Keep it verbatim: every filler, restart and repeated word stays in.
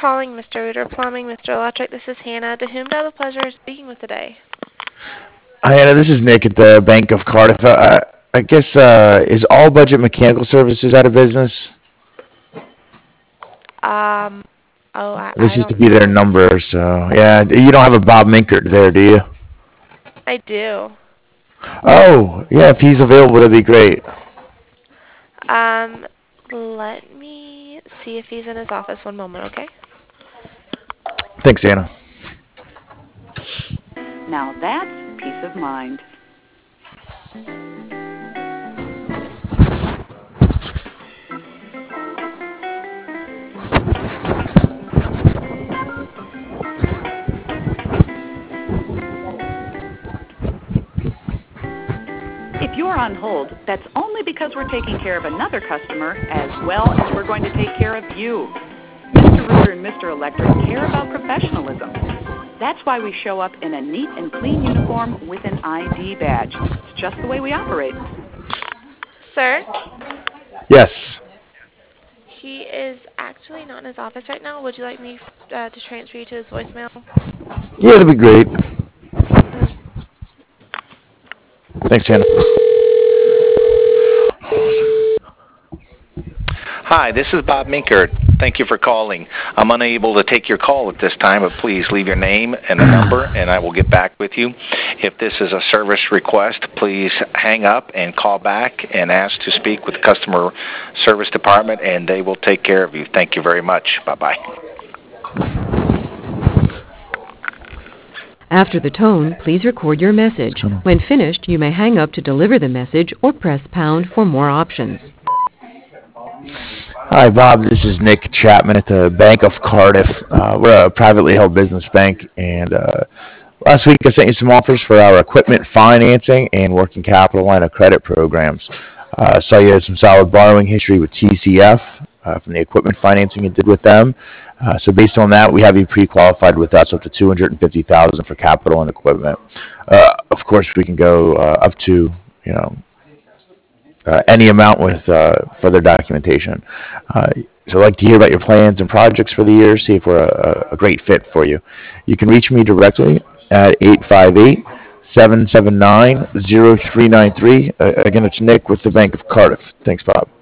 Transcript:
calling Mister Rooter Plumbing, Mister Electric. This is Hannah. To whom do I have the pleasure of speaking with today? Hi, Anna. This is Nick at the Bank of Cardiff. Uh, I guess uh, is All Budget Mechanical Services out of business? Um, oh, I, This I used to don't be their know. number, so yeah. You don't have a Bob Minkert there, do you? I do. Oh, yeah. If he's available, that'd be great. Um, let me see if he's in his office. One moment, okay? Thanks, Anna. Now that's peace of mind. If you're on hold, that's only because we're taking care of another customer as well as we're going to take care of you. Mister Rooter and Mister Electric care about professionalism. That's why we show up in a neat and clean uniform with an I D badge. It's just the way we operate. Sir, Yes. he is actually not in his office right now. Would you like me uh, to transfer you to his voicemail? Yeah, that'd be great. Thanks, Anna. Hi, this is Bob Minkert. Thank you for calling. I'm unable to take your call at this time, but please leave your name and a number, and I will get back with you. If this is a service request, please hang up and call back and ask to speak with the customer service department, and they will take care of you. Thank you very much. Bye-bye. After the tone, please record your message. When finished, you may hang up to deliver the message or press pound for more options. Hi, Bob. This is Nick Chapman at the Bank of Cardiff. Uh, we're a privately held business bank, and uh, last week I sent you some offers for our equipment financing and working capital line of credit programs. Uh, saw you had some solid borrowing history with T C F uh, from the equipment financing you did with them. Uh, so based on that, we have you pre-qualified with us up to two hundred fifty thousand dollars for capital and equipment. Uh, of course, we can go uh, up to you know uh, any amount with uh, further documentation. Uh, so I'd like to hear about your plans and projects for the year, see if we're a, a great fit for you. You can reach me directly at eight five eight, seven seven nine, zero three nine three. Uh, again, it's Nick with the Bank of Cardiff. Thanks, Bob.